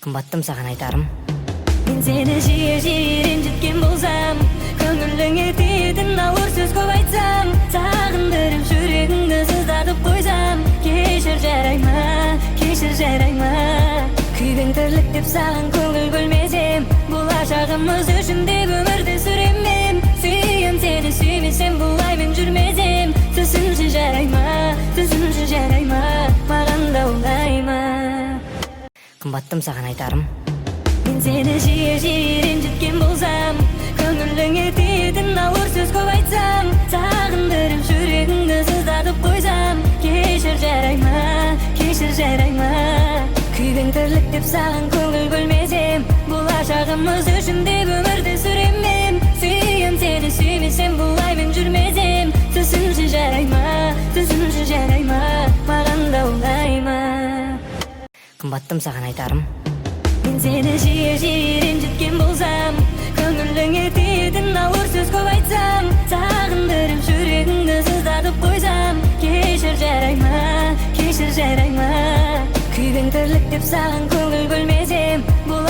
Қымбаттым саған айтарым. Мен сені жиі ренжіткен болсам, көңіліңе тиетін ауыр сөз көп айтсам, сағындырып жүрегіңді сыздатып қойсам, кешір жарай ма күйбең тірлік деп саған көңіл бөлмесем, болашағымыз үшін деп өмірді сүрем мен. Сүйем сені, сүймесем бұлай мен жүрмесем, түсінші жарай ма маған да оңай ма. Қымбаттым саған айтарым. Мен сені жиі ренжіткен болсам, көңіліңе тиетін ауыр сөз көп айтсам, сағындырып жүрегіңді сыздатып қойсам, кешір жарай ма күйбең тірлік деп саған көңіл бөлмесем, болашағымыз үшін деп өмірді сүрем мен. Сүйем сені, сүймесем бұлай мен жүрмесем, түсінші жарай ма маған да оңай ма. Қымбаттым саған айтарым. Мен сені жиі ренжіткен болсам, көңіліңе тиетін ауыр сөз көп айтсам, сағындырып жүрегіңді сыздатып қойсам, кешір жарай ма күйбең тірлік деп саған көңіл бөлмесем,